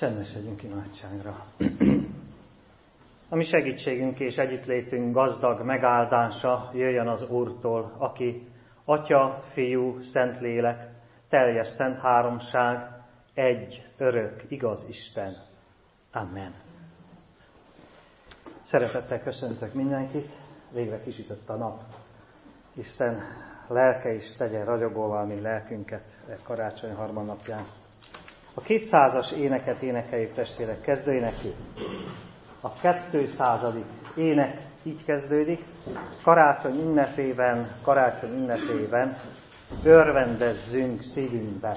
Csendesedjünk imádságra. A mi segítségünk és együttlétünk gazdag megáldása jöjjön az Úrtól, aki Atya, Fiú, Szentlélek, teljes szent háromság, egy, örök, igaz Isten. Amen. Szeretettel köszöntök mindenkit, végre kisütött a nap. Isten lelke is tegyen ragyogóvá a mi lelkünket karácsony harmadnapján. A 200-as éneket énekeljük, testvérek, kezdőénekét. A 200. ének így kezdődik. Karácsony ünnepében örvendezzünk szívünkben.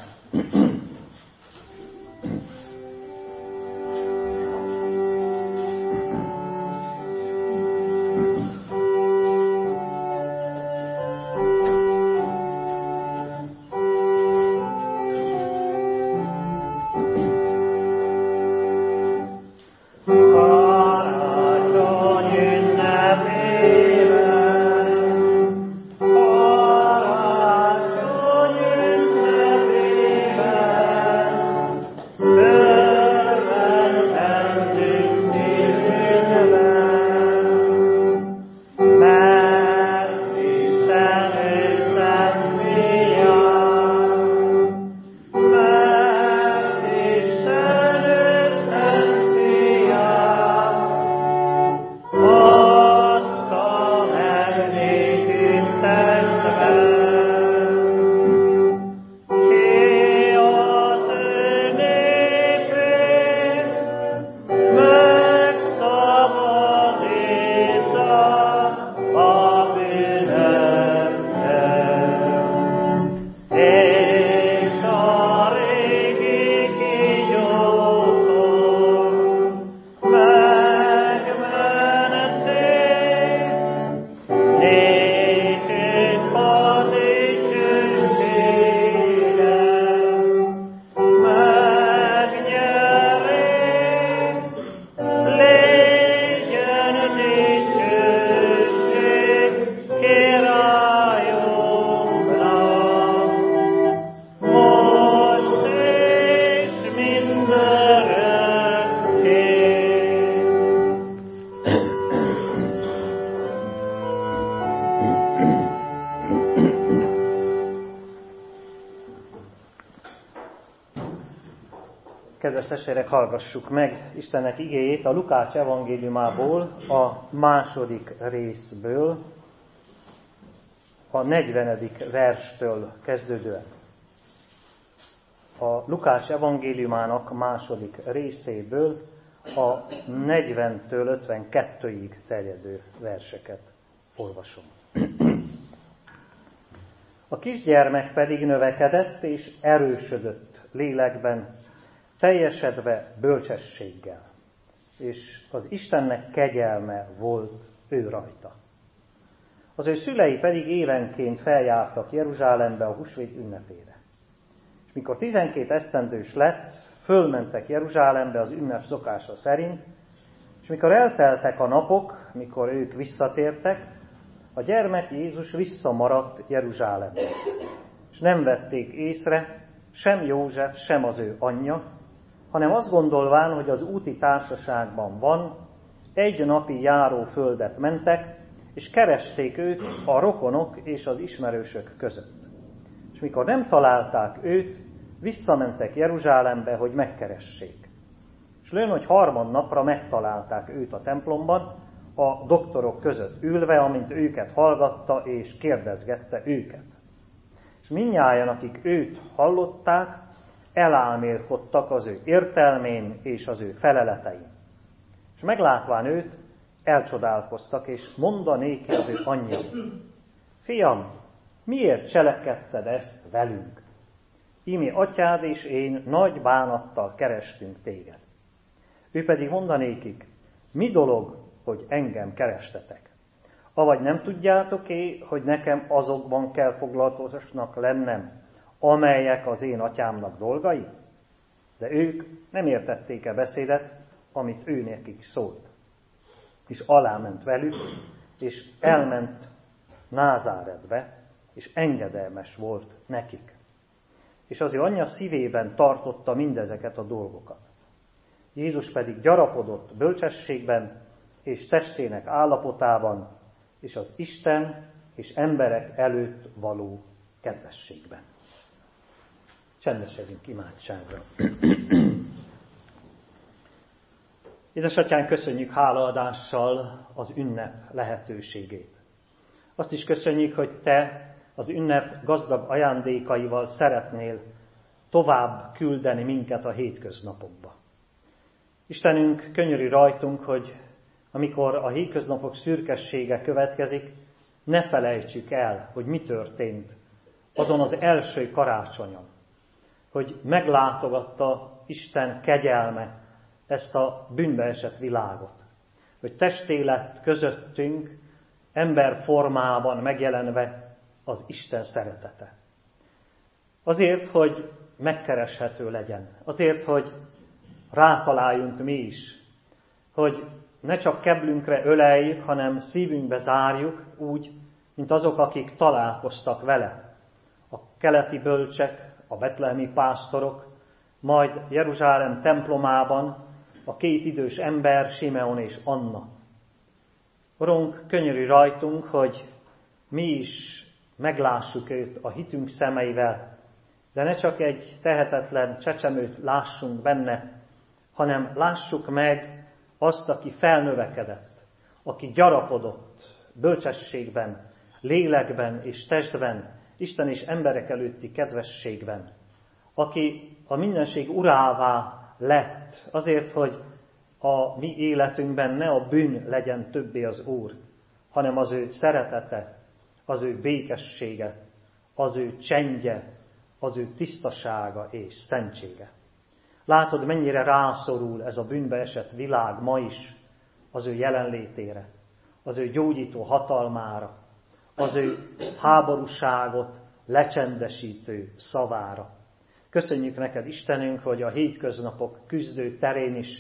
Kedves testvérek, hallgassuk meg Istennek igéjét a Lukács evangéliumából, a 2. részből, a 40. verstől kezdődően. A Lukács evangéliumának 2. részéből a 40-től 52-ig terjedő verseket olvasom. A kisgyermek pedig növekedett és erősödött lélekben, teljesedve bölcsességgel, és az Istennek kegyelme volt ő rajta. Az ő szülei pedig évenként feljártak Jeruzsálembe a húsvét ünnepére. És mikor 12 esztendős lett, fölmentek Jeruzsálembe az ünnep szokása szerint, és mikor elteltek a napok, mikor ők visszatértek, a gyermek Jézus visszamaradt Jeruzsálembe. És nem vették észre sem József, sem az ő anyja, hanem azt gondolván, hogy az úti társaságban van, egy napi járóföldet mentek, és keresték őt a rokonok és az ismerősök között. És mikor nem találták őt, visszamentek Jeruzsálembe, hogy megkeressék. És lőn, hogy harmadnapra megtalálták őt a templomban, a doktorok között ülve, amint őket hallgatta és kérdezgette őket. És mindnyájan, akik őt hallották, elálmélkodtak az ő értelmén és az ő feleletein. És meglátván őt, elcsodálkoztak, és mondanéki az ő anyja: Fiam, miért cselekedted ezt velünk? Íme atyád és én nagy bánattal kerestünk téged. Ő pedig mondanékik: mi dolog, hogy engem kerestetek? Avagy nem tudjátok-é, hogy nekem azokban kell foglalatosnak lennem, amelyek az én atyámnak dolgai? De ők nem értették beszédet, amit ő nekik szólt. És aláment velük, és elment Názáretbe, és engedelmes volt nekik. És az ő anyja szívében tartotta mindezeket a dolgokat. Jézus pedig gyarapodott bölcsességben és testének állapotában, és az Isten és emberek előtt való kedvességben. Csendesedjünk imádságra. Édesatyánk, köszönjük hálaadással az ünnep lehetőségét. Azt is köszönjük, hogy Te az ünnep gazdag ajándékaival szeretnél tovább küldeni minket a hétköznapokba. Istenünk, könyörű rajtunk, hogy amikor a hétköznapok szürkessége következik, ne felejtsük el, hogy mi történt azon az első karácsonyon, hogy meglátogatta Isten kegyelme ezt a bűnbe esett világot, hogy testé lett közöttünk, ember formában megjelenve az Isten szeretete. Azért, hogy megkereshető legyen, azért, hogy rátaláljunk mi is, hogy ne csak keblünkre öleljük, hanem szívünkbe zárjuk úgy, mint azok, akik találkoztak vele. A keleti bölcsek, a betlehemi pásztorok, majd Jeruzsálem templomában a két idős ember, Simeon és Anna. Urunk, könyörű rajtunk, hogy mi is meglássuk őt a hitünk szemeivel, de ne csak egy tehetetlen csecsemőt lássunk benne, hanem lássuk meg azt, aki felnövekedett, aki gyarapodott bölcsességben, lélekben és testben, Isten és emberek előtti kedvességben, aki a mindenség urává lett azért, hogy a mi életünkben ne a bűn legyen többé az Úr, hanem az ő szeretete, az ő békessége, az ő csendje, az ő tisztasága és szentsége. Látod, mennyire rászorul ez a bűnbe esett világ ma is az ő jelenlétére, az ő gyógyító hatalmára, az ő háborúságot lecsendesítő szavára. Köszönjük neked, Istenünk, hogy a hétköznapok küzdő terén is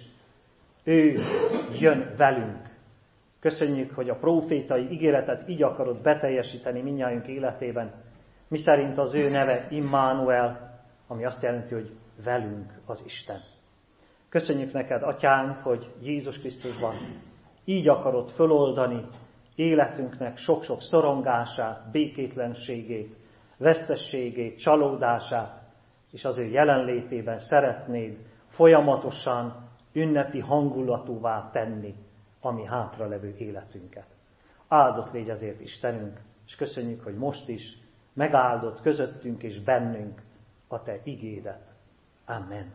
ő jön velünk. Köszönjük, hogy a prófétai ígéretet így akarod beteljesíteni mindnyájunk életében, miszerint az ő neve Immanuel, ami azt jelenti, hogy velünk az Isten. Köszönjük neked, Atyánk, hogy Jézus Krisztusban így akarod föloldani életünknek sok-sok szorongását, békétlenségét, vesztességét, csalódását, és az ő jelenlétében szeretnéd folyamatosan ünnepi hangulatúvá tenni a mi hátralevő életünket. Áldott légy ezért, Istenünk, és köszönjük, hogy most is megáldott közöttünk és bennünk a Te igédet. Amen.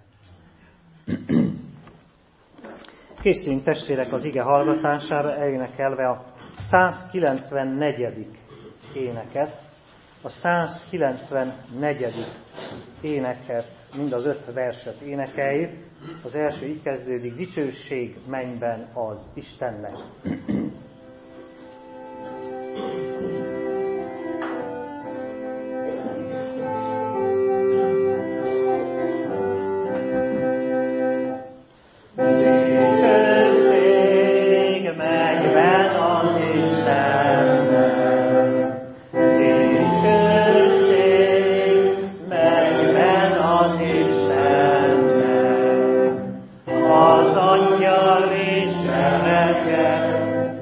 Készüljünk, testvérek, az ige hallgatására, elénekelve a 194. éneket. A 194. éneket, mind az 5 verset énekeljük. Az első így kezdődik: dicsőség mennyben az Istennek. Az Angyal viselkedett,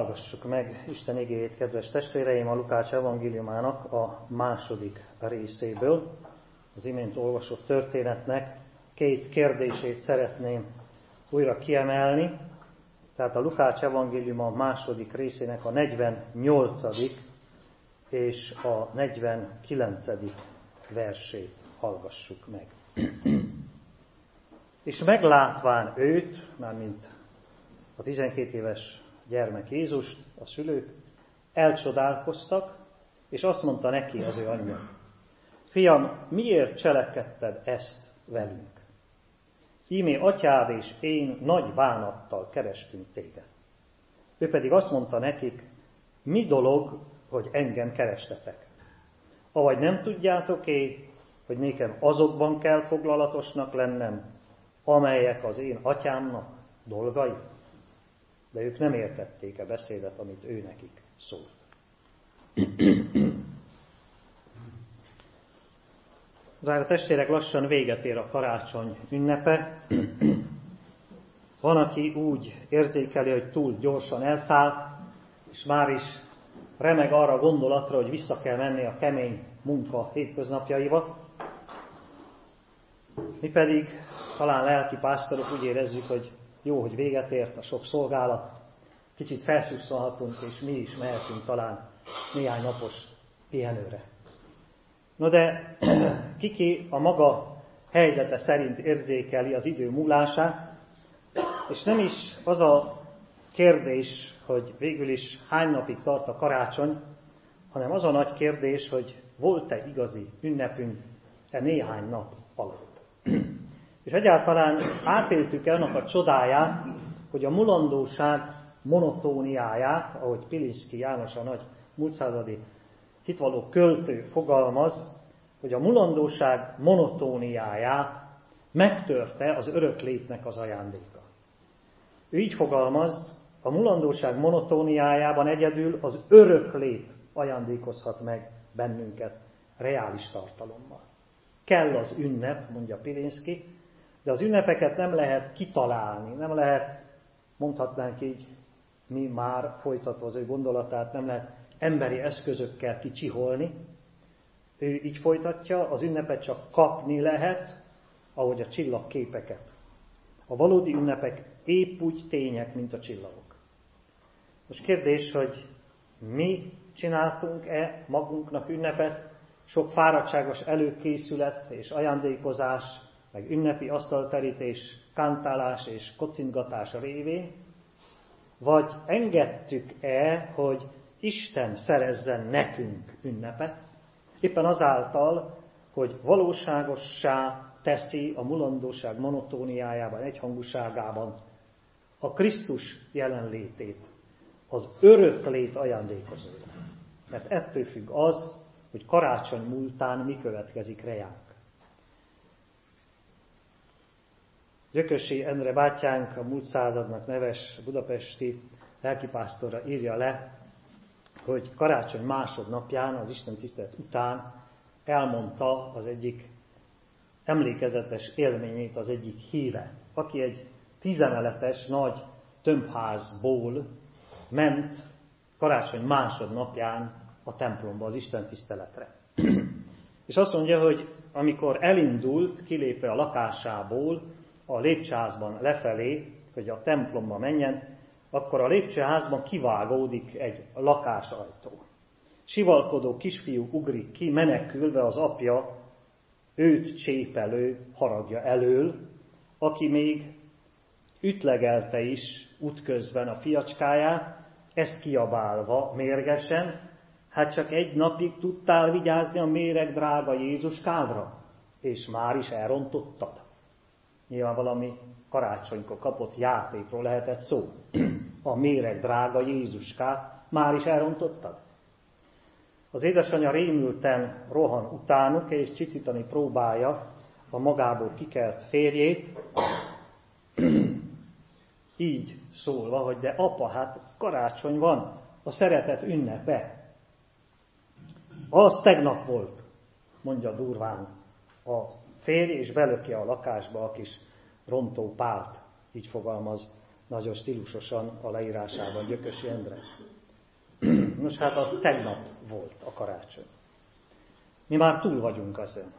Hallgassuk meg Isten igéjét, kedves testvéreim, a Lukács evangéliumának a második részéből. Az imént olvasott történetnek két kérdését szeretném újra kiemelni. Tehát a Lukács evangéliuma második részének a 48. és a 49. versét hallgassuk meg. És meglátván őt, mármint a 12 éves gyermek Jézust, a szülők, elcsodálkoztak, és azt mondta neki az ő anyja: Fiam, miért cselekedted ezt velünk? Íme atyád és én nagy bánattal kerestünk téged. Ő pedig azt mondta nekik: mi dolog, hogy engem kerestetek? Avagy nem tudjátok-é, hogy nékem azokban kell foglalatosnak lennem, amelyek az én atyámnak dolgai? De ők nem értették a beszédet, amit ő nekik szólt. Drága testvérek, lassan véget ér a karácsony ünnepe. Van, aki úgy érzékeli, hogy túl gyorsan elszáll, és már is remeg arra a gondolatra, hogy vissza kell menni a kemény munka hétköznapjaiba. Mi pedig, talán lelkipásztorok, úgy érezzük, hogy jó, hogy véget ért a sok szolgálat, kicsit felszusszolhatunk, és mi is mehetünk talán néhány napos pihenőre. No de kiki a maga helyzete szerint érzékeli az idő múlását, és nem is az a kérdés, hogy végül is hány napig tart a karácsony, hanem az a nagy kérdés, hogy volt-e igazi ünnepünk néhány nap alatt. És egyáltalán átéltük-e annak a csodáját, hogy a mulandóság monotóniáját, ahogy Pilinszky János, a nagy múltszázadi hitvalló költő fogalmaz, hogy a mulandóság monotóniáját megtörte az öröklétnek az ajándéka. Ő így fogalmaz: a mulandóság monotóniájában egyedül az öröklét ajándékozhat meg bennünket reális tartalommal. Kell az ünnep, mondja Pilinszky, de az ünnepeket nem lehet kitalálni, nem lehet, mondhatnánk így, mi már folytatva az ő gondolatát, nem lehet emberi eszközökkel kicsiholni. Ő így folytatja: az ünnepet csak kapni lehet, ahogy a csillagképeket. A valódi ünnepek épp úgy tények, mint a csillagok. Most kérdés, hogy mi csináltunk-e magunknak ünnepet, sok fáradtságos előkészület és ajándékozás, meg ünnepi asztalterítés, kántálás és kocingatás révén, vagy engedtük-e, hogy Isten szerezzen nekünk ünnepet, éppen azáltal, hogy valóságossá teszi a mulandóság monotóniájában, egyhangúságában a Krisztus jelenlétét, az öröklét ajándékozója. Mert ettől függ az, hogy karácsony múltán mi következik rejánk. Gyökösi Endre bátyánk, a múlt századnak neves budapesti lelkipásztorra írja le, hogy karácsony másodnapján, az Isten tisztelet után elmondta az egyik emlékezetes élményét az egyik híve, aki egy 10 emeletes nagy tömbházból ment karácsony másodnapján a templomba, az Isten tiszteletre. És azt mondja, hogy amikor elindult, kilépve a lakásából a lépcsőházban lefelé, hogy a templomba menjen, akkor a lépcsőházban kivágódik egy lakásajtó. Sivalkodó kisfiú ugrik ki, menekülve az apja őt csépelő haragja elől, aki még ütlegelte is útközben a fiacskáját, ezt kiabálva mérgesen: hát csak egy napig tudtál vigyázni a méreg drága Jézuskádra, és már is elrontottad. Nyilván valami karácsonykor kapott játékról lehetett szó. A méreg drága Jézuskát már is elrontottad? Az édesanyja rémülten rohan utánuk, és csitítani próbálja a magából kikelt férjét, így szólva, hogy de apa, hát karácsony van, a szeretet ünnepe. Az tegnap volt, mondja durván a férj, és belöki a lakásba a kis rontó pált, így fogalmaz nagyon stílusosan a leírásában Gyökösi Endre. Nos, hát az tegnap volt a karácsony. Mi már túl vagyunk azon.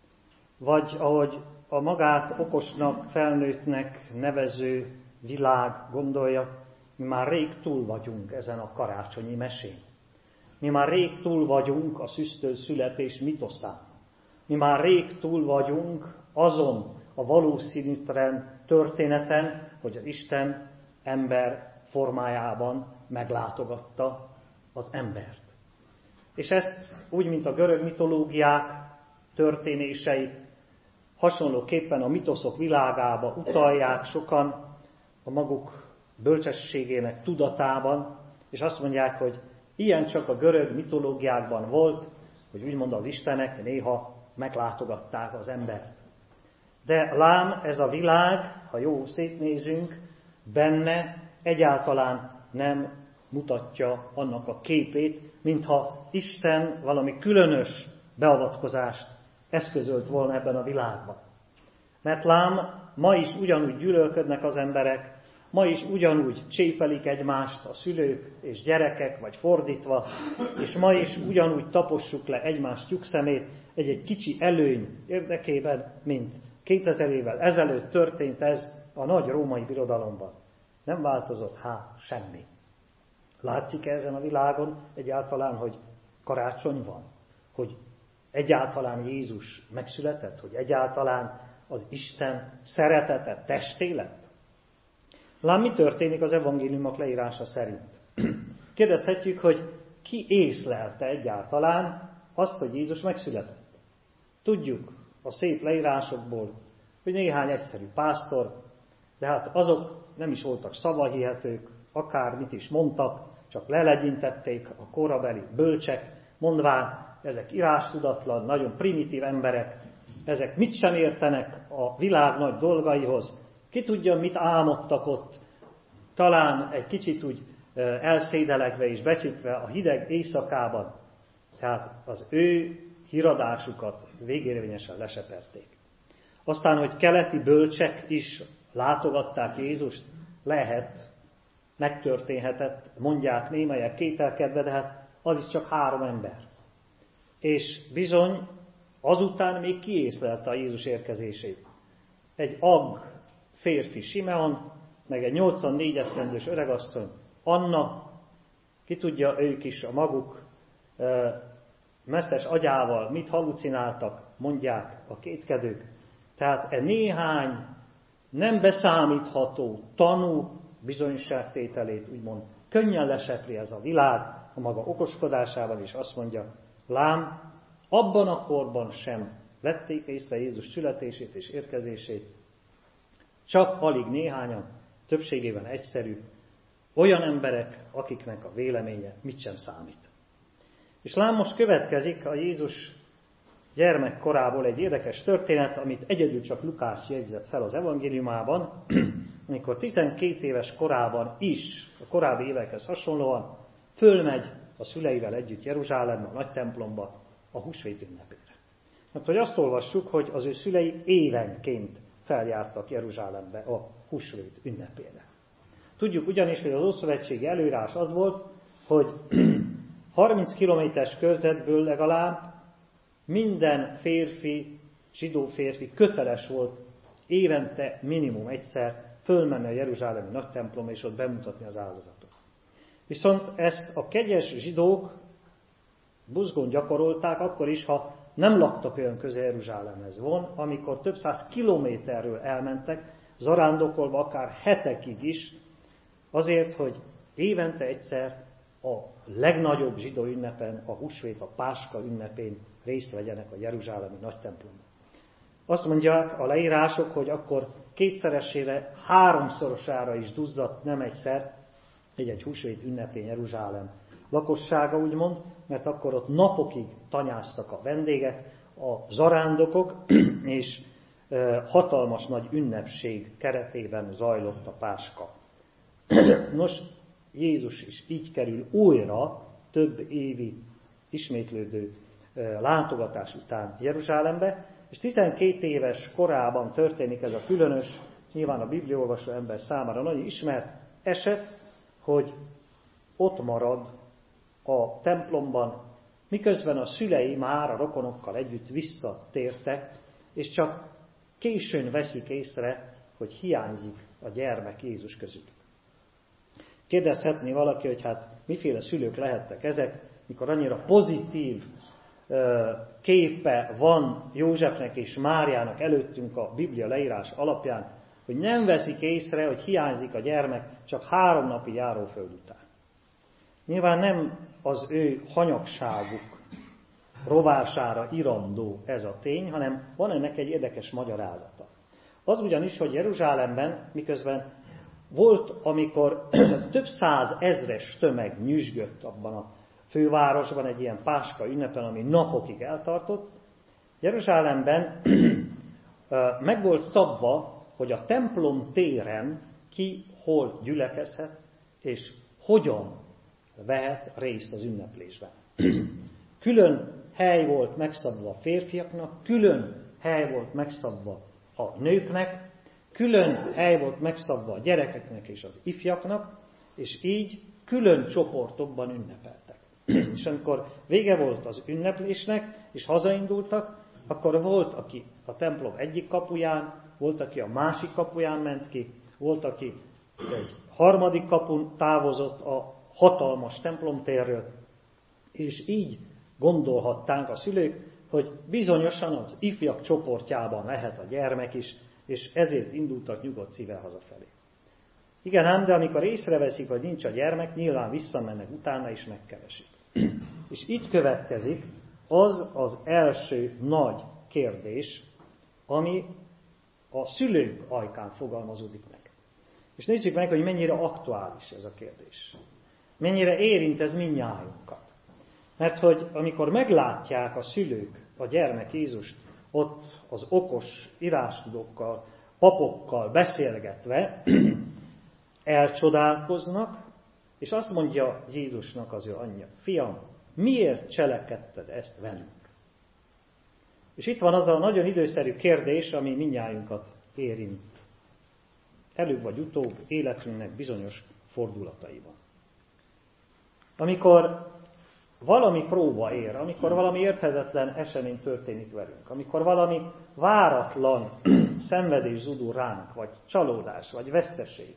Vagy ahogy a magát okosnak, felnőttnek nevező világ gondolja, mi már rég túl vagyunk ezen a karácsonyi mesén. Mi már rég túl vagyunk a szüsztől születés mitoszán. Mi már rég túl vagyunk azon a valószínűtlen történeten, hogy az Isten ember formájában meglátogatta az embert. És ezt úgy, mint a görög mitológiák történései, hasonlóképpen a mitoszok világába utalják sokan a maguk bölcsességének tudatában, és azt mondják, hogy ilyen csak a görög mitológiákban volt, hogy úgymond az istenek néha meglátogatták az embert. De lám, ez a világ, ha jó szétnézünk, benne egyáltalán nem mutatja annak a képét, mintha Isten valami különös beavatkozást eszközölt volna ebben a világban. Mert lám, ma is ugyanúgy gyűlölködnek az emberek, ma is ugyanúgy csépelik egymást a szülők és gyerekek, vagy fordítva, és ma is ugyanúgy tapossuk le egymás tyúkszemét egy kicsi előny érdekében, mint 2000 évvel ezelőtt történt ez a nagy római birodalomban. Nem változott semmi. Látszik-e ezen a világon egyáltalán, hogy karácsony van? Hogy egyáltalán Jézus megszületett? Hogy egyáltalán az Isten szeretete testé lett? Lám, mi történik az evangéliumok leírása szerint? Kérdezhetjük, hogy ki észlelte egyáltalán azt, hogy Jézus megszületett? Tudjuk a szép leírásokból, hogy néhány egyszerű pásztor, de hát azok nem is voltak szavahihetők, akármit is mondtak, csak lelegyintették a korabeli bölcsek, mondván, ezek írástudatlan, nagyon primitív emberek, ezek mit sem értenek a világ nagy dolgaihoz, ki tudja, mit álmodtak ott, talán egy kicsit úgy elszédelegve és becsitve a hideg éjszakában. Tehát az ő híradásukat végérvényesen leseperték. Aztán, hogy keleti bölcsek is látogatták Jézust, lehet, megtörténhetett, mondják némelyek kételkedve, de hát az is csak 3 ember. És bizony, azután még kiészlelte a Jézus érkezését. Egy ag férfi Simeon, meg egy 84 esztendős öregasszony Anna, ki tudja, ők is a maguk messzes agyával mit halucináltak, mondják a kétkedők. Tehát néhány nem beszámítható tanú bizonyságtételét úgymond könnyen lesepli ez a világ a maga okoskodásával, és azt mondja, lám, abban a korban sem vették észre Jézus születését és érkezését, csak alig néhányan, többségében egyszerű, olyan emberek, akiknek a véleménye mit sem számít. És lám, most következik a Jézus gyermekkorából egy érdekes történet, amit egyedül csak Lukács jegyzett fel az evangéliumában, amikor 12 éves korában is, a korábbi évekhez hasonlóan, fölmegy a szüleivel együtt Jeruzsálembe, a nagy templomba, a húsvét ünnepére. Mert hogy azt olvassuk, hogy az ő szülei évenként feljártak Jeruzsálembe a húsvét ünnepére. Tudjuk ugyanis, hogy az ószövetségi előírás az volt, hogy 30 kilométeres körzetből legalább minden férfi, zsidó férfi köteles volt évente minimum egyszer fölmenni a jeruzsálemi nagy templomba és ott bemutatni az áldozatot. Viszont ezt a kegyes zsidók buzgón gyakorolták akkor is, ha nem laktak olyan közel Jeruzsálemhez von, amikor több 100 kilométerről elmentek, zarándokolva akár hetekig is, azért, hogy évente egyszer a legnagyobb zsidó ünnepen, a húsvét, a Páska ünnepén részt vegyenek a jeruzsálemi nagy templomban. Azt mondják a leírások, hogy akkor kétszeresére, 3-szorosára is duzzadt nem egyszer egy húsvét ünnepén Jeruzsálem lakossága, úgymond, mert akkor ott napokig tanyáztak a vendégek, a zarándokok, és hatalmas nagy ünnepség keretében zajlott a Páska. Nos, Jézus is így kerül újra több évi ismétlődő látogatás után Jeruzsálembe, és 12 éves korában történik ez a különös, nyilván a bibliaolvasó ember számára nagyon ismert eset, hogy ott marad a templomban, miközben a szülei már a rokonokkal együtt visszatértek, és csak későn veszik észre, hogy hiányzik a gyermek Jézus közük. Kérdezhetné valaki, hogy hát miféle szülők lehettek ezek, mikor annyira pozitív képe van Józsefnek és Máriának előttünk a Biblia leírás alapján, hogy nem veszik észre, hogy hiányzik a gyermek csak 3 napi járóföld után. Nyilván nem az ő hanyagságuk rovására irandó ez a tény, hanem van ennek egy érdekes magyarázata. Az ugyanis, hogy Jeruzsálemben, miközben volt, amikor több 100 000 tömeg nyüzsgött abban a fővárosban egy ilyen páska ünnepen, ami napokig eltartott, Jeruzsálemben meg volt szabva, hogy a templom téren ki hol gyülekezhet, és hogyan vehet részt az ünneplésben. Külön hely volt megszabva a férfiaknak, külön hely volt megszabva a nőknek, külön hely volt megszabva a gyerekeknek és az ifjaknak, és így külön csoportokban ünnepeltek. És amikor vége volt az ünneplésnek, és hazaindultak, akkor volt, aki a templom egyik kapuján, volt, aki a másik kapuján ment ki, volt, aki egy harmadik kapun távozott a hatalmas templomtérről, és így gondolhattánk a szülők, hogy bizonyosan az ifjak csoportjában lehet a gyermek is, és ezért indultak nyugodt szívvel hazafelé. Igen ám, de amikor észreveszik, hogy nincs a gyermek, nyilván visszamennek utána és megkeresik. És itt következik az első nagy kérdés, ami a szülők ajkán fogalmazódik meg. És nézzük meg, hogy mennyire aktuális ez a kérdés. Mennyire érint ez mindnyájunkat. Mert hogy amikor meglátják a szülők a gyermek Jézust ott az okos írástudókkal, papokkal beszélgetve, elcsodálkoznak, és azt mondja Jézusnak az ő anyja: fiam, miért cselekedted ezt velünk? És itt van az a nagyon időszerű kérdés, ami mindnyájunkat érint. Előbb vagy utóbb életünknek bizonyos fordulataiban. Amikor valami próba ér, amikor valami érthetetlen esemény történik velünk, amikor valami váratlan szenvedés zúdul ránk, vagy csalódás, vagy veszteség,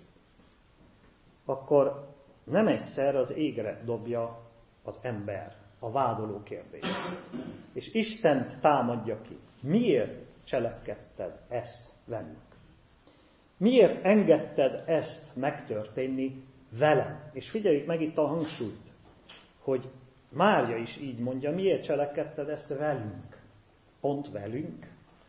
akkor nem egyszer az égre dobja az ember a vádoló kérdést. És Istent támadja ki. Miért cselekedted ezt velünk? Miért engedted ezt megtörténni velem? És figyeljük meg itt a hangsúlyt, hogy Mária is így mondja, miért cselekedted ezt velünk? Pont velünk?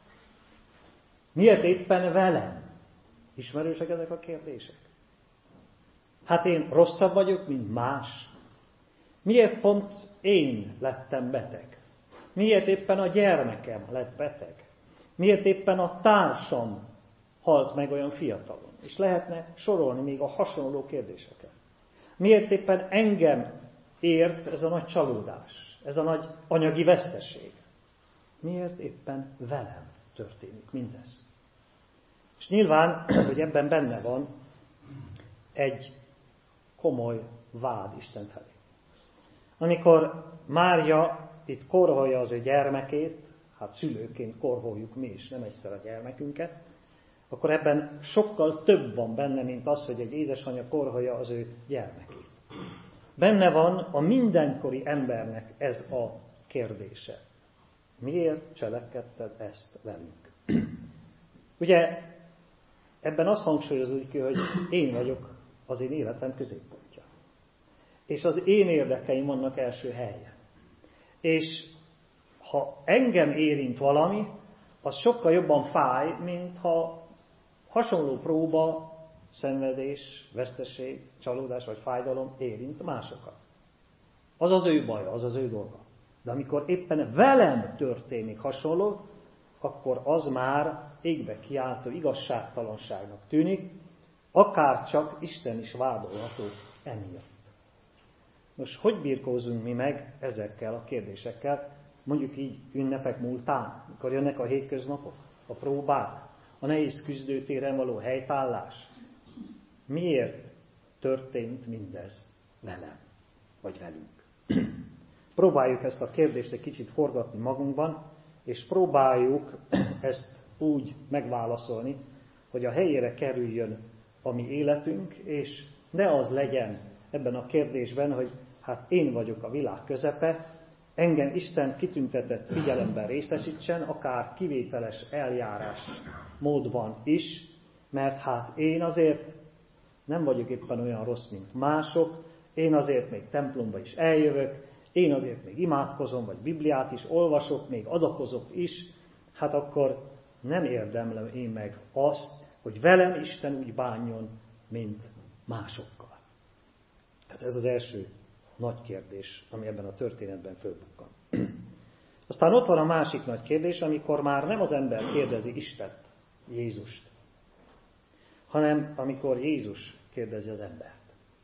Miért éppen velem? Ismerősek ezek a kérdések? Hát én rosszabb vagyok, mint más. Miért pont én lettem beteg? Miért éppen a gyermekem lett beteg? Miért éppen a társam halt meg olyan fiatalon? És lehetne sorolni még a hasonló kérdéseket. Miért éppen engem ért ez a nagy csalódás, ez a nagy anyagi veszteség? Miért éppen velem történik mindez? És nyilván, hogy ebben benne van egy komoly vád Isten felé. Amikor Mária itt korholja az ő gyermekét, hát szülőként korholjuk mi is, nem egyszer a gyermekünket, akkor ebben sokkal több van benne, mint az, hogy egy édesanyja korholja az ő gyermekét. Benne van a mindenkori embernek ez a kérdése. Miért cselekedted ezt velünk? Ugye ebben azt hangsúlyozódik ki, hogy én vagyok az én életem középpontja. És az én érdekeim vannak első helyen. És ha engem érint valami, az sokkal jobban fáj, mint ha hasonló próba, szenvedés, veszteség, csalódás vagy fájdalom érint másokat. Az az ő baja, az az ő dolga. De amikor éppen velem történik hasonló, akkor az már égbe kiáltó igazságtalanságnak tűnik, akár csak Isten is vádolható emiatt. Most hogy birkózunk mi meg ezekkel a kérdésekkel, mondjuk így ünnepek múltán, mikor jönnek a hétköznapok, a próbák, a nehéz küzdőtéren való helytállás? Miért történt mindez velem, vagy velünk? Próbáljuk ezt a kérdést egy kicsit forgatni magunkban, és próbáljuk ezt úgy megválaszolni, hogy a helyére kerüljön a mi életünk, és ne az legyen ebben a kérdésben, hogy hát én vagyok a világ közepe, engem Isten kitüntetett figyelemben részesítsen, akár kivételes eljárás módban is, mert hát én azért nem vagyok éppen olyan rossz, mint mások, én azért még templomba is eljövök, én azért még imádkozom, vagy Bibliát is olvasok, még adakozok is, hát akkor nem érdemlem én meg azt, hogy velem Isten úgy bánjon, mint másokkal. Hát ez az első nagy kérdés, ami ebben a történetben fölbukkan. Aztán ott van a másik nagy kérdés, amikor már nem az ember kérdezi Istent, Jézust, hanem amikor Jézus kérdezi az embert.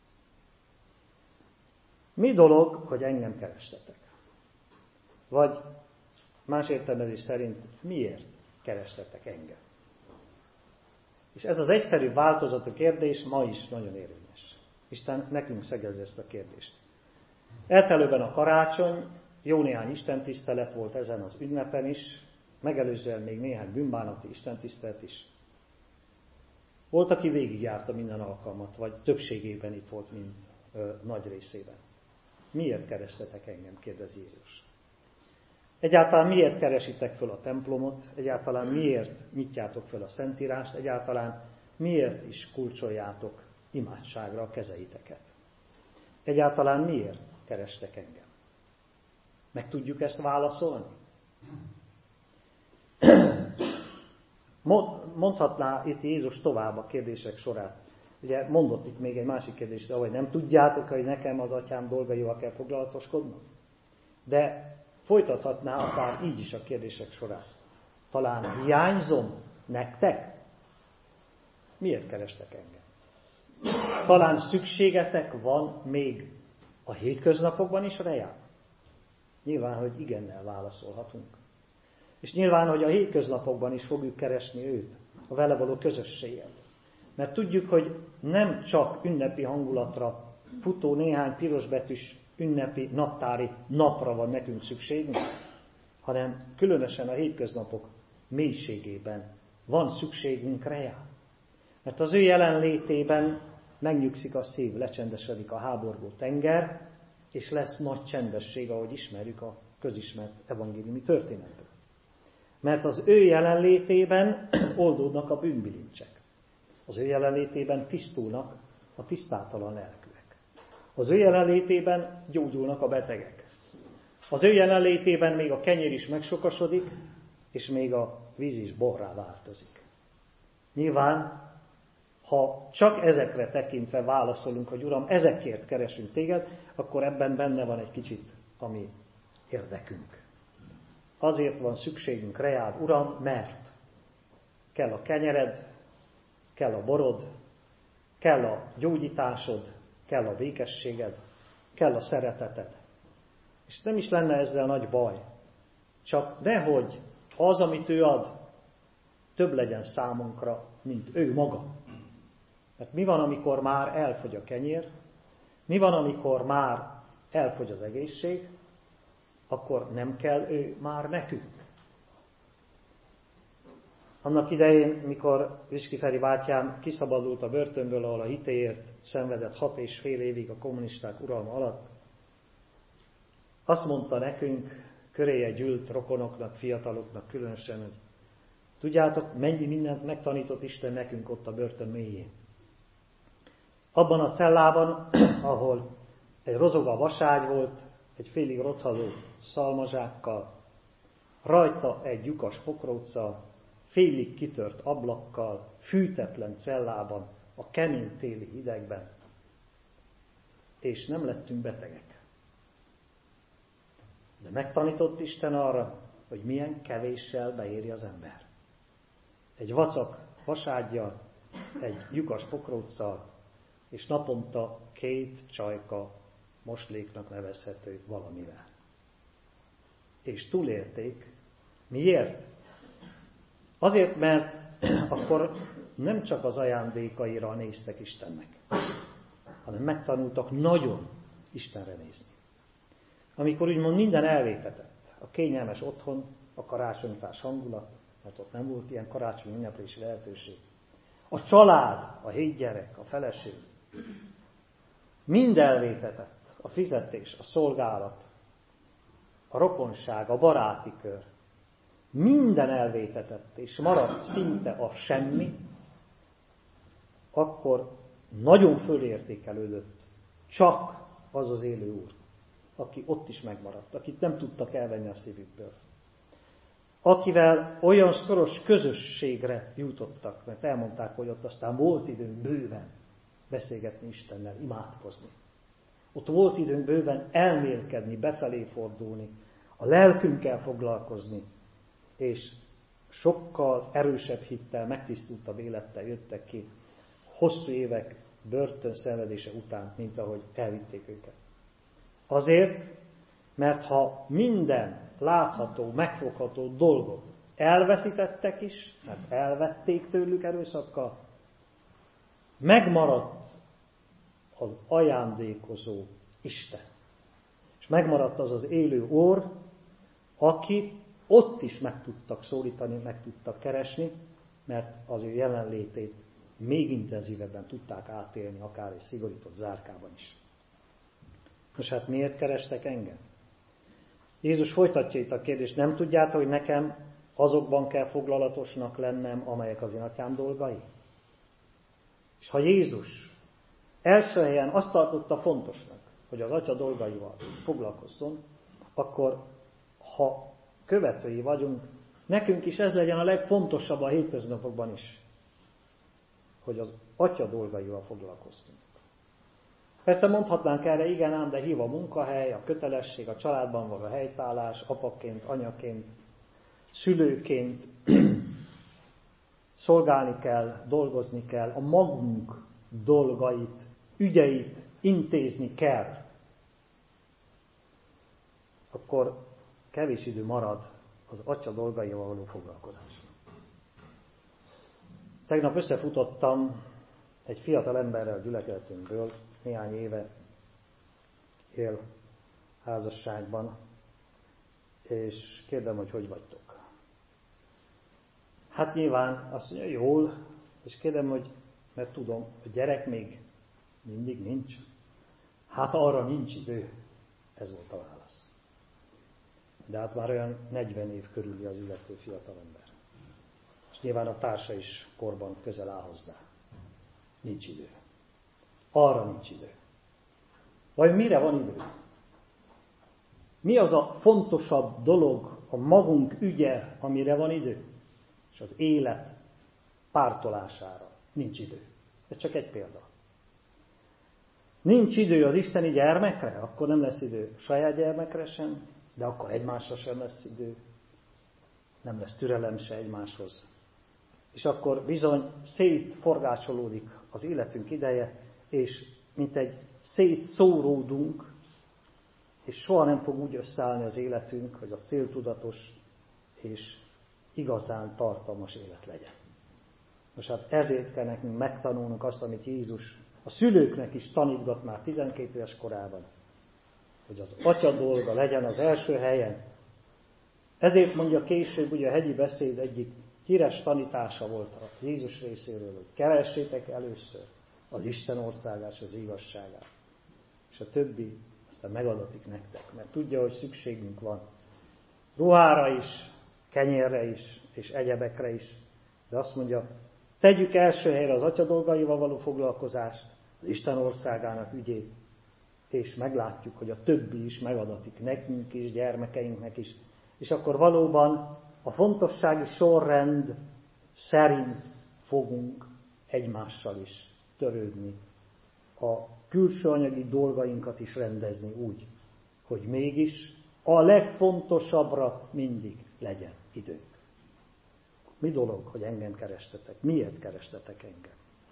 Mi dolog, hogy engem kerestetek? Vagy más értelmezés szerint miért kerestetek engem? És ez az egyszerű változatú kérdés ma is nagyon érvényes. Isten nekünk szegezi ezt a kérdést. Eltelőben a karácsony, jó néhány istentisztelet volt ezen az ünnepen is, megelőzően még néhány bűnbánati istentisztelet is. Volt, aki végigjárta minden alkalmat, vagy többségében itt volt, mint nagy részében. Miért kerestetek engem? Kérdezi Jézus. Egyáltalán miért keresitek föl a templomot? Egyáltalán miért nyitjátok föl a Szentírást? Egyáltalán miért is kulcsoljátok imádságra a kezeiteket? Egyáltalán miért kerestek engem? Meg tudjuk ezt válaszolni? Mondhatná itt Jézus tovább a kérdések sorát. Ugye mondott itt még egy másik kérdést, hogy nem tudjátok, hogy nekem az atyám dolgaival kell foglalatoskodnom? De folytathatná akár így is a kérdések sorát. Talán hiányzom nektek? Miért kerestek engem? Talán szükségetek van még a hétköznapokban is reján? Nyilván, hogy igennel válaszolhatunk. És nyilván, hogy a hétköznapokban is fogjuk keresni őt, a vele való közösséget. Mert tudjuk, hogy nem csak ünnepi hangulatra futó néhány pirosbetűs ünnepi naptári napra van nekünk szükségünk, hanem különösen a hétköznapok mélységében van szükségünk rá. Mert az ő jelenlétében megnyugszik a szív, lecsendesedik a háborgó tenger, és lesz nagy csendesség, ahogy ismerjük a közismert evangéliumi történetből. Mert az ő jelenlétében oldódnak a bűnbilincsek. Az ő jelenlétében tisztulnak a tisztátalan lelkűek. Az ő jelenlétében gyógyulnak a betegek. Az ő jelenlétében még a kenyér is megsokasodik, és még a víz is borrá változik. Nyilván, ha csak ezekre tekintve válaszolunk, hogy Uram, ezekért keresünk téged, akkor ebben benne van egy kicsit a mi érdekünk. Azért van szükségünk reád, Uram, mert kell a kenyered, kell a borod, kell a gyógyításod, kell a békességed, kell a szereteted. És nem is lenne ezzel nagy baj. Csak nehogy az, amit ő ad, több legyen számunkra, mint ő maga. Mert mi van, amikor már elfogy a kenyér? Mi van, amikor már elfogy az egészség? Akkor nem kell ő már nekünk. Annak idején, mikor Viski Feri bátyám kiszabadult a börtönből, ahol a hitéért szenvedett 6,5 évig a kommunisták uralma alatt, azt mondta nekünk, köréje gyűlt rokonoknak, fiataloknak különösen, hogy tudjátok, mennyi mindent megtanított Isten nekünk ott a börtön mélyén. Abban a cellában, ahol egy rozoga vaságy volt, egy félig rothadó szalmazsákkal, rajta egy lyukas pokróccal, félig kitört ablakkal, fűtetlen cellában, a kemény téli hidegben, és nem lettünk betegek. De megtanított Isten arra, hogy milyen kevéssel beéri az ember. Egy vacak vasággyal, egy lyukas pokróccal, és naponta 2 csajka mosléknak nevezhető valamivel. És túlélték. Miért? Azért, mert akkor nem csak az ajándékaira néztek Istennek, hanem megtanultak nagyon Istenre nézni. Amikor úgymond minden elvétetett, a kényelmes otthon, a karácsonyfás hangulat, mert ott nem volt ilyen karácsonyi ünneplési lehetőség, a család, a 7 gyerek, a feleség, mind elvétetett, a fizetés, a szolgálat, a rokonság, a baráti kör, minden elvétetett, és maradt szinte a semmi, akkor nagyon fölértékelődött csak az az élő Úr, aki ott is megmaradt, akit nem tudtak elvenni a szívükből. Akivel olyan szoros közösségre jutottak, mert elmondták, hogy ott aztán volt időnk bőven beszélgetni Istennel, imádkozni. Ott volt időnk bőven elmélkedni, befelé fordulni, a lelkünkkel foglalkozni, és sokkal erősebb hittel, megtisztultabb élettel jöttek ki hosszú évek börtönszenvedése után, mint ahogy elvitték őket. Azért, mert ha minden látható, megfogható dolgot elveszítettek is, mert elvették tőlük erőszakkal, megmaradt az ajándékozó Isten. És megmaradt az az élő Úr, aki ott is meg tudtak szólítani, meg tudtak keresni, mert az ő jelenlétét még intenzívebben tudták átélni, akár egy szigorított zárkában is. Most hát miért kerestek engem? Jézus folytatja itt a kérdést, nem tudjátok, hogy nekem azokban kell foglalatosnak lennem, amelyek az én atyám dolgai? És ha Jézus első helyen azt tartotta fontosnak, hogy az atya dolgaival foglalkozzon, akkor ha követői vagyunk, nekünk is ez legyen a legfontosabb a hétköznapokban is, hogy az atya dolgaival foglalkozzunk. Persze mondhatnánk erre, igen ám, de hív a munkahely, a kötelesség, a családban való helytállás, apaként, anyaként, szülőként, szolgálni kell, dolgozni kell, a magunk dolgait, ügyeit intézni kell. Akkor kevés idő marad az atya dolgaival való foglalkozásra. Tegnap összefutottam egy fiatal emberrel a gyülekezetünkből, néhány éve él házasságban, és kérdem, hogy vagytok. Hát nyilván azt mondja, jól, és kérdem, hogy, mert tudom, a gyerek még mindig nincs. Hát arra nincs idő. Ez volt a válasz. De hát már olyan 40 év körüli az illető fiatalember. És nyilván a társa is korban közel áll hozzá. Nincs idő. Arra nincs idő. Vagy mire van idő? Mi az a fontosabb dolog, a magunk ügye, amire van idő? És az élet pártolására nincs idő. Ez csak egy példa. Nincs idő az isteni gyermekre, akkor nem lesz idő saját gyermekre sem, de akkor egymásra sem lesz idő. Nem lesz türelem se egymáshoz. És akkor bizony szétforgácsolódik az életünk ideje, és mint egy szétszóródunk, és soha nem fog úgy összeállni az életünk, hogy az céltudatos és igazán tartalmas élet legyen. Most hát ezért kell nekünk megtanulnunk azt, amit Jézus a szülőknek is tanítgat már 12 éves korában, hogy az atya dolga legyen az első helyen. Ezért mondja később, ugye a hegyi beszéd egyik híres tanítása volt a Jézus részéről, hogy keressétek először az Isten országát és az igazságát. És a többi aztán megadatik nektek, mert tudja, hogy szükségünk van ruhára is, kenyérre is, és egyebekre is. De azt mondja, tegyük első helyre az atya dolgaival való foglalkozást, az Isten országának ügyét, és meglátjuk, hogy a többi is megadatik nekünk is, gyermekeinknek is. És akkor valóban a fontossági sorrend szerint fogunk egymással is törődni. A külső anyagi dolgainkat is rendezni úgy, hogy mégis a legfontosabbra mindig legyen időnk. Mi dolog, hogy engem kerestetek? Miért kerestetek engem?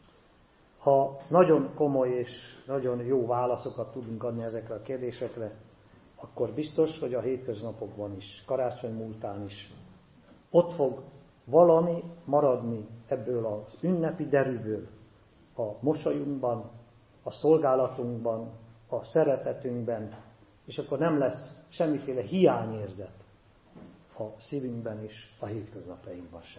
Ha nagyon komoly és nagyon jó válaszokat tudunk adni ezekre a kérdésekre, akkor biztos, hogy a hétköznapokban is, karácsony múltán is ott fog valami maradni ebből az ünnepi derűből a mosolyunkban, a szolgálatunkban, a szeretetünkben, és akkor nem lesz semmiféle hiányérzet a szívünkben és a hétköznapjainkban sem.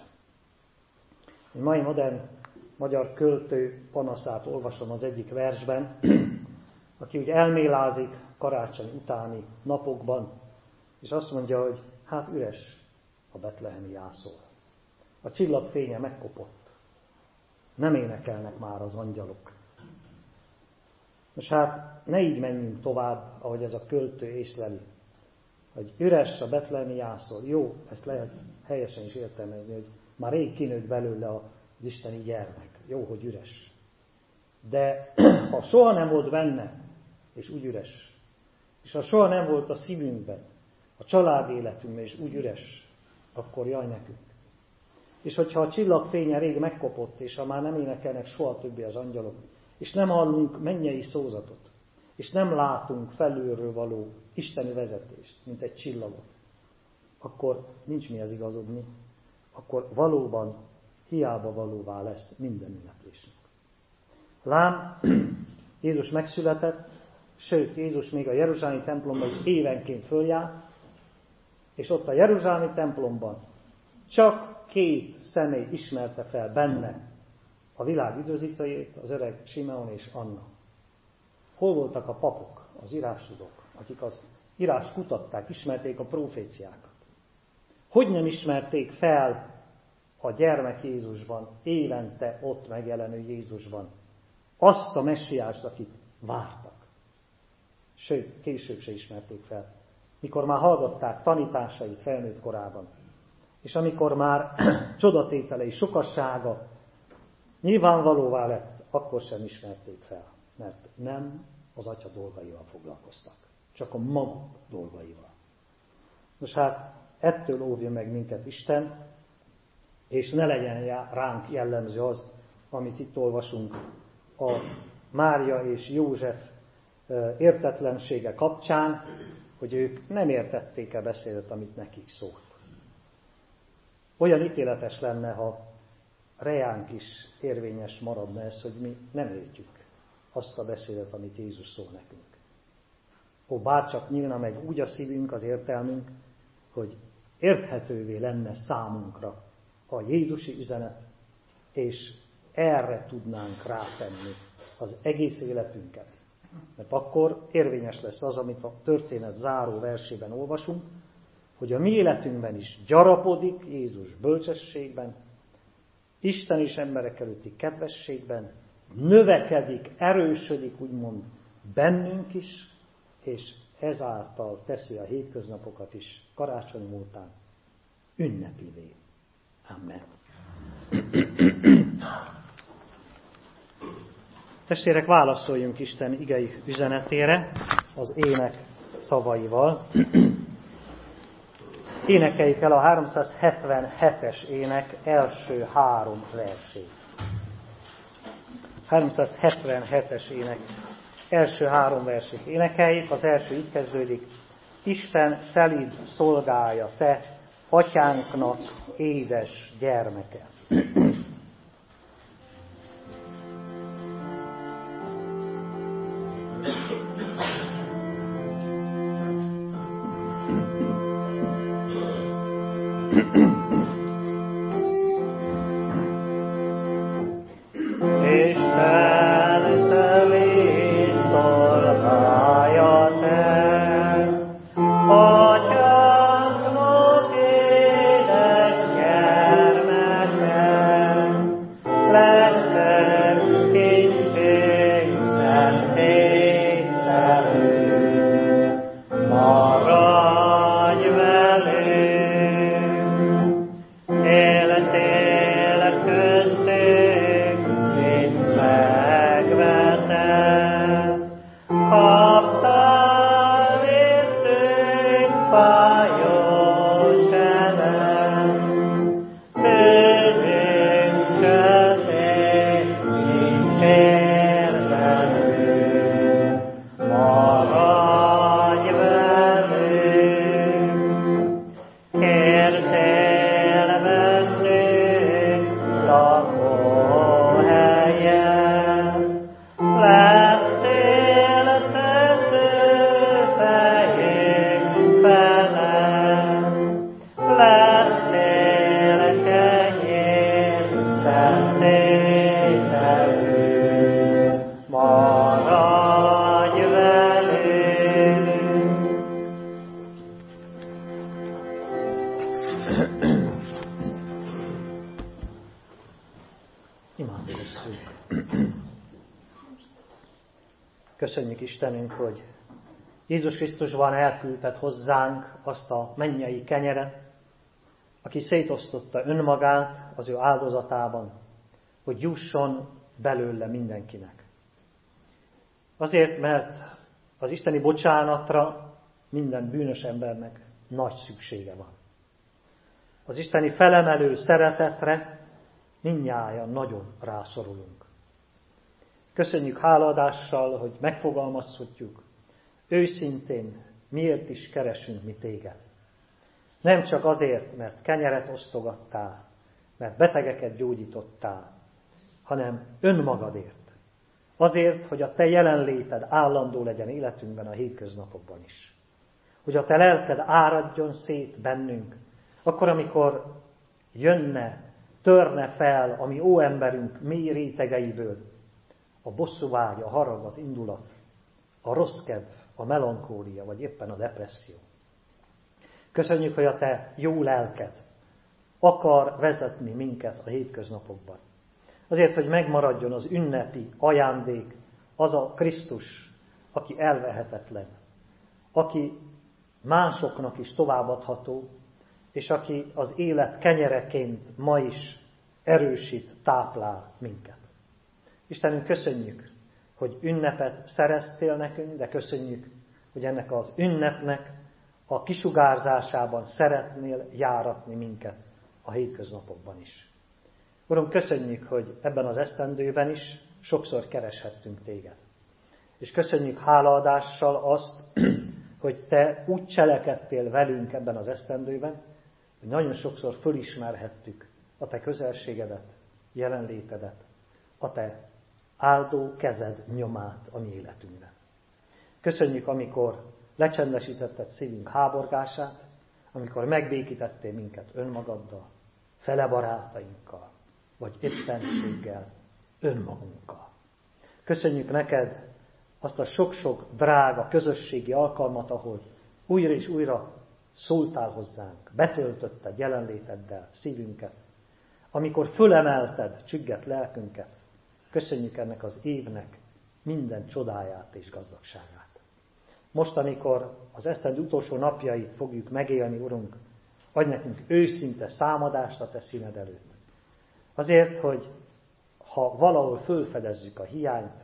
Egy mai modern magyar költő panaszát olvasom az egyik versben, aki úgy elmélázik karácsony utáni napokban, és azt mondja, hogy hát üres a betlehemi jászol. A csillagfénye megkopott. Nem énekelnek már az angyalok. Most hát ne így menjünk tovább, ahogy ez a költő észleli, hogy üres a betlehemi jászol. Jó, ezt lehet helyesen is értelmezni, hogy már rég kinőtt belőle az isteni gyermek. Jó, hogy üres. De ha soha nem volt benne, és úgy üres, és ha soha nem volt a szívünkben, a család életünkben, és úgy üres, akkor jaj nekünk. És hogyha a csillagfénye rég megkopott, és ha már nem énekelnek soha többé az angyalok, és nem hallunk mennyei szózatot, és nem látunk felülről való isteni vezetést, mint egy csillagot, akkor nincs mihez igazodni, akkor valóban hiába valóvá lesz minden ünneplésünk. Lám, Jézus megszületett, sőt, Jézus még a jeruzsálemi templomban is évenként följárt, és ott a jeruzsálemi templomban csak 2 személy ismerte fel benne a világ üdvözítőjét, az öreg Simeon és Anna. Hol voltak a papok, az írástudók, akik az írást kutatták, ismerték a proféciákat? Hogy nem ismerték fel a gyermek Jézusban, évente ott megjelenő Jézusban azt a messiást, akit vártak? Sőt, később se ismerték fel, mikor már hallgatták tanításait felnőtt korában, és amikor már csodatételei sokassága nyilvánvalóvá lett, akkor sem ismerték fel, mert nem az Atya dolgaival foglalkoztak, csak a maguk dolgaival. Most hát ettől óvja meg minket Isten, és ne legyen ránk jellemző az, amit itt olvasunk a Mária és József értetlensége kapcsán, hogy ők nem értették a beszédet, amit nekik szólt. Olyan ítéletes lenne, ha reánk is érvényes maradna ez, hogy mi nem értjük azt a beszédet, amit Jézus szól nekünk. Bárcsak nyílna meg úgy a szívünk, az értelmünk, hogy érthetővé lenne számunkra a Jézusi üzenet, és erre tudnánk rátenni az egész életünket. Mert akkor érvényes lesz az, amit a történet záró versében olvasunk, hogy a mi életünkben is gyarapodik Jézus bölcsességben, Isten és emberek előtti kedvességben, növekedik, erősödik, úgymond bennünk is, és ezáltal teszi a hétköznapokat is karácsony után ünnepivé. Amen. Testvérek, válaszoljunk Isten igei üzenetére az ének szavaival. Énekeljük el a 377-es ének első 3 versét. 377-es ének első 3 versét énekeljük. Az első így kezdődik: Isten szelíd szolgája, te, atyánknak édes gyermeke. Atyánknak édes gyermeke, Imádkozzunk. Köszönjük Istenünk, hogy Jézus Krisztusban elküldted hozzánk azt a mennyei kenyeret, aki szétosztotta önmagát az ő áldozatában, hogy jusson belőle mindenkinek. Azért, mert az isteni bocsánatra minden bűnös embernek nagy szüksége van. Az isteni felemelő szeretetre mindnyájan nagyon rászorulunk. Köszönjük hálaadással, hogy megfogalmazhatjuk, őszintén miért is keresünk mi téged. Nem csak azért, mert kenyeret osztogattál, mert betegeket gyógyítottál, hanem önmagadért. Azért, hogy a te jelenléted állandó legyen életünkben a hétköznapokban is. Hogy a te lelked áradjon szét bennünk, akkor, amikor jönne, törne fel a mi óemberünk mély rétegeiből a bosszúvágy, a harag, az indulat, a rossz kedv, a melankólia, vagy éppen a depresszió. Köszönjük, hogy a te jó lelked akar vezetni minket a hétköznapokban. Azért, hogy megmaradjon az ünnepi ajándék, az a Krisztus, aki elvehetetlen, aki másoknak is továbbadható, és aki az élet kenyereként ma is erősít, táplál minket. Istenünk, köszönjük, hogy ünnepet szereztél nekünk, de köszönjük, hogy ennek az ünnepnek a kisugárzásában szeretnél járatni minket a hétköznapokban is. Uram, köszönjük, hogy ebben az esztendőben is sokszor kereshettünk téged. És köszönjük hálaadással azt, hogy te úgy cselekedtél velünk ebben az esztendőben, hogy nagyon sokszor fölismerhettük a te közelségedet, jelenlétedet, a te áldó kezed nyomát a mi életünkben. Köszönjük, amikor lecsendesítetted szívünk háborgását, amikor megbékítettél minket önmagaddal, fele barátainkkal, vagy éppenséggel, önmagunkkal. Köszönjük neked azt a sok-sok drága közösségi alkalmat, ahol újra és újra szóltál hozzánk, betöltötted jelenléteddel szívünket, amikor fölemelted csüggett lelkünket. Köszönjük ennek az évnek minden csodáját és gazdagságát. Most, amikor az esztendő utolsó napjait fogjuk megélni, Urunk, adj nekünk őszinte számadást a te színed előtt. Azért, hogy ha valahol fölfedezzük a hiányt,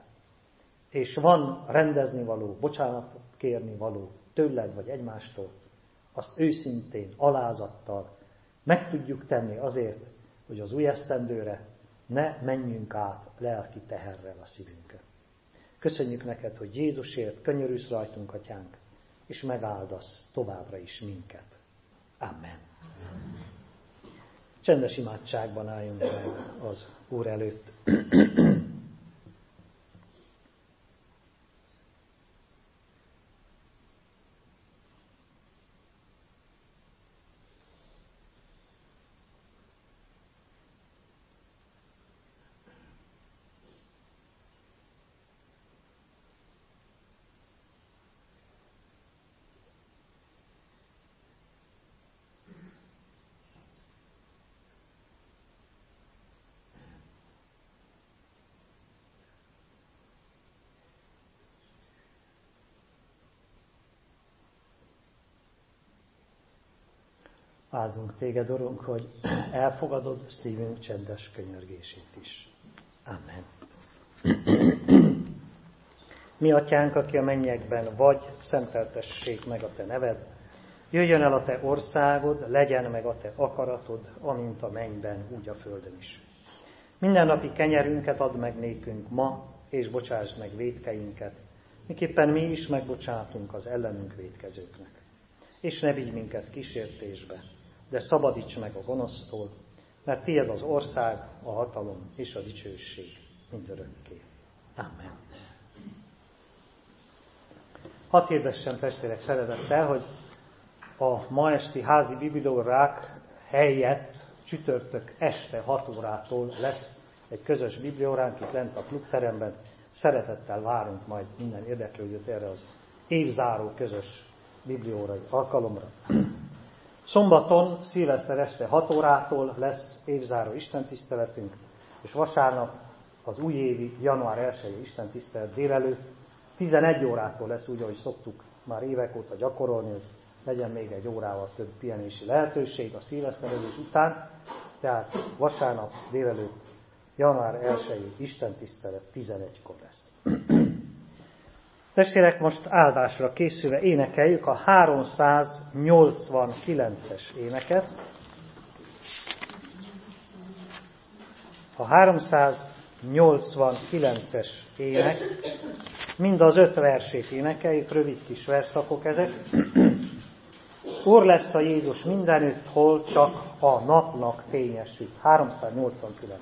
és van rendezni való, bocsánatot kérni való tőled vagy egymástól, azt őszintén, alázattal meg tudjuk tenni azért, hogy az új esztendőre ne menjünk át lelki teherrel a szívünkön. Köszönjük neked, hogy Jézusért könyörülsz rajtunk, Atyánk, és megáldasz továbbra is minket. Amen. Csendes imádságban álljunk meg az Úr előtt. Áldunk téged, Urunk, hogy elfogadod szívünk csendes könyörgését is. Amen. Mi, Atyánk, aki a mennyekben vagy, szenteltessék meg a te neved, jöjjön el a te országod, legyen meg a te akaratod, amint a mennyben, úgy a földön is. Mindennapi kenyerünket add meg nékünk ma, és bocsásd meg vétkeinket, miképpen mi is megbocsátunk az ellenünk vétkezőknek. És ne vigy minket kísértésbe, de szabadíts meg a gonosztól, mert tiéd az ország, a hatalom és a dicsőség mindörökké. Amen. Hadd hirdessem, testvérek, szeretettel, hogy a ma esti házi bibliórák helyett csütörtök este 6 órától lesz egy közös biblióránk itt lent a klubteremben. Szeretettel várunk majd minden érdeklődőt erre az évzáró közös bibliórai alkalomra. Szombaton, szilveszter este 6 órától lesz évzáró istentiszteletünk, és vasárnap az újévi január 1-i Isten tisztelet délelőtt 11 órától lesz úgy, ahogy szoktuk már évek óta gyakorolni, hogy legyen még egy órával több pihenési lehetőség a szilveszterezés után, tehát vasárnap délelőtt január 1-i Isten tisztelet 11-kor lesz. Testvérek, most áldásra készülve énekeljük a 389-es éneket. A 389-es ének, mind az 5 versét énekeljük, rövid kis versszakok ezek. Úr lesz a Jézus mindenütt, hol csak a napnak fényesül. 389.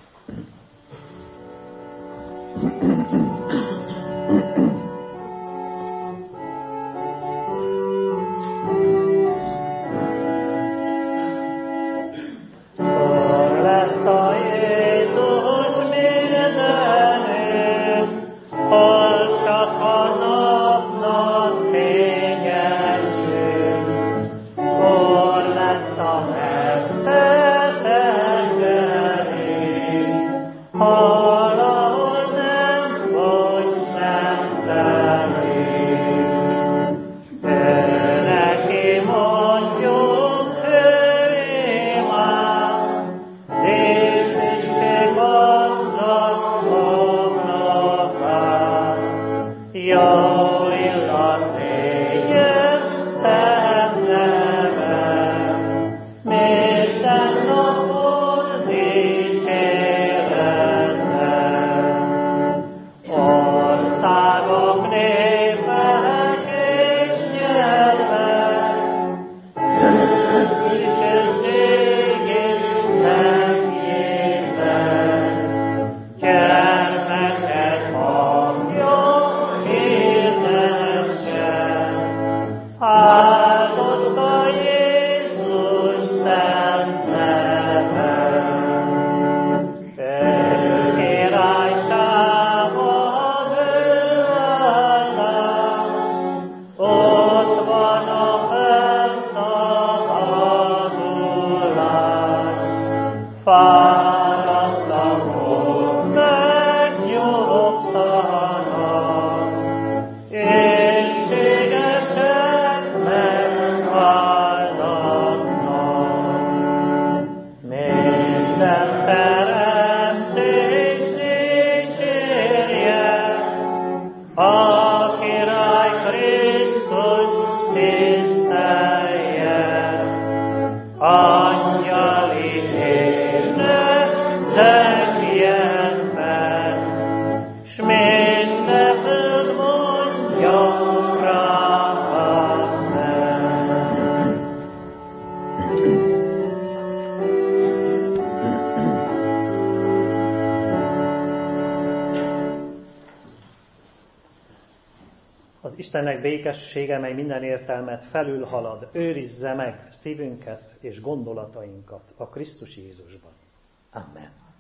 Istennek békessége, mely minden értelmet felülhalad, őrizze meg szívünket és gondolatainkat a Krisztus Jézusban. Amen.